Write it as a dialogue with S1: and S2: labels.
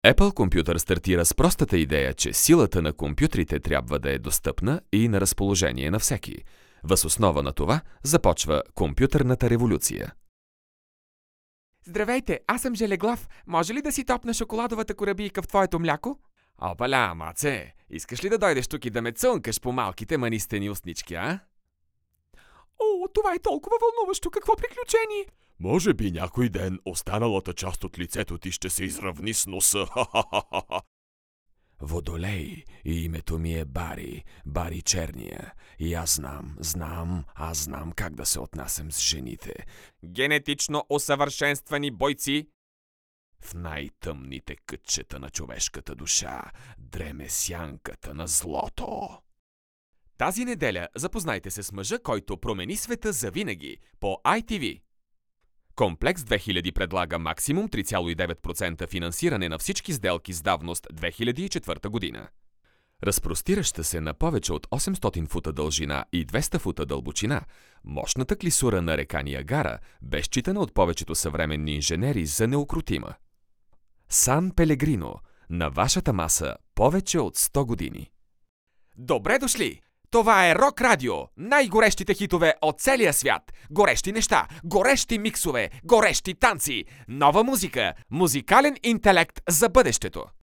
S1: Apple Computer стартира с простата идея, че силата на компютрите трябва да е достъпна и на разположение на всеки. Въз основа на това започва компютърната революция.
S2: Здравейте, аз съм Желеглав. Може ли да си топна шоколадовата корабийка в твоето мляко? Опаля, маце, искаш ли да дойдеш тук и да ме цънкаш по малките манистени устнички, а? О, това е толкова вълнуващо, какво приключение!
S3: Може би някой ден останалата част от лицето ти ще се изравни с носа.
S1: Водолей, и името ми е Бари, Бари Черния. И аз знам как да се отнасям с жените.
S2: Генетично усъвършенствани бойци.
S1: В най-тъмните кътчета на човешката душа дреме сянката на злото.
S2: Тази неделя запознайте се с мъжа, който промени света завинаги по ITV. Комплекс 2000 предлага максимум 3,9% финансиране на всички сделки с давност 2004 година. Разпростираща се на повече от 800 фута дължина и 200 фута дълбочина, мощната клисура на река Ниагара бе считана от повечето съвременни инженери за неукротима. Сан Пелегрино – на вашата маса повече от 100 години. Добре дошли! Това е Рок Радио! Най-горещите хитове от целия свят! Горещи неща, горещи миксове, горещи танци, нова музика, музикален интелект за бъдещето!